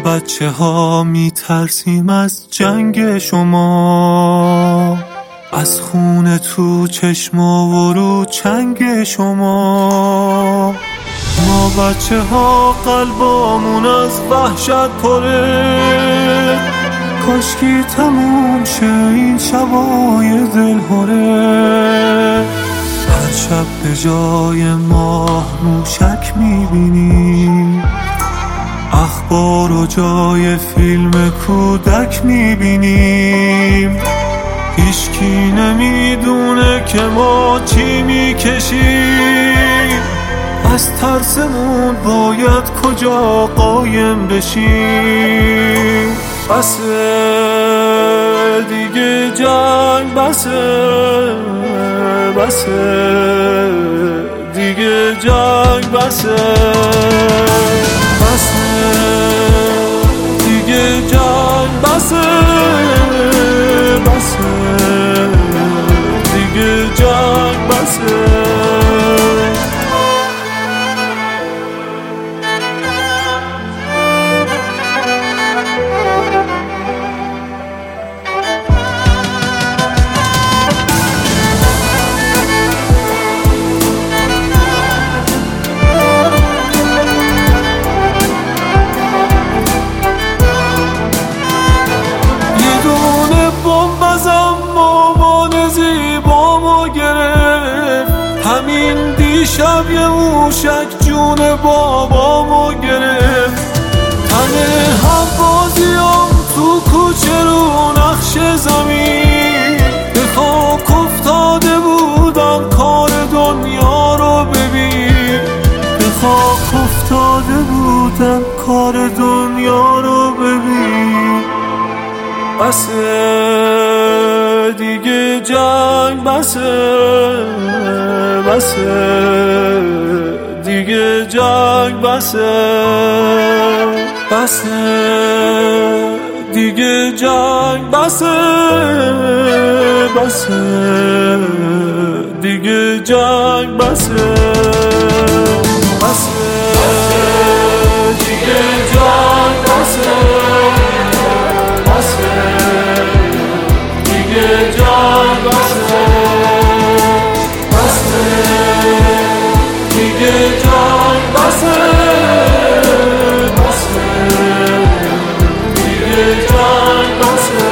بچه ها میترسیم از جنگ شما، از خون تو چشم و رو چنگ شما. ما بچه ها قلبامون از وحشت پره، کاشکی تموم شه این شبای دلهوره. هر شب به جای ماه موشک میبینیم، اخبار و جای فیلم کودک میبینیم. هیچکی نمیدونه که ما چی میکشیم، از ترسمون باید کجا قایم بشیم. بسه دیگه جنگ، بسه دیگه جنگ، بسه دیگه جنگ، بسه دیگه جنگ، بسه. همین دیشب یه موشک جون بابامو گرفت. تنه هم بازیام تو کوچه رو نقش زمین، به خاک افتاده بودم کار دنیا رو ببین. به خاک افتاده بودم کار دنیا رو ببین. بسه دیگه جنگ، بسه دیگه جنگ، بسه دیگه جنگ، بسه دیگه جنگ، بسه دیگه جنگ، بسه دیگه جنگ، بسه دیگه جنگ، بسه دیگه جنگ، بسه.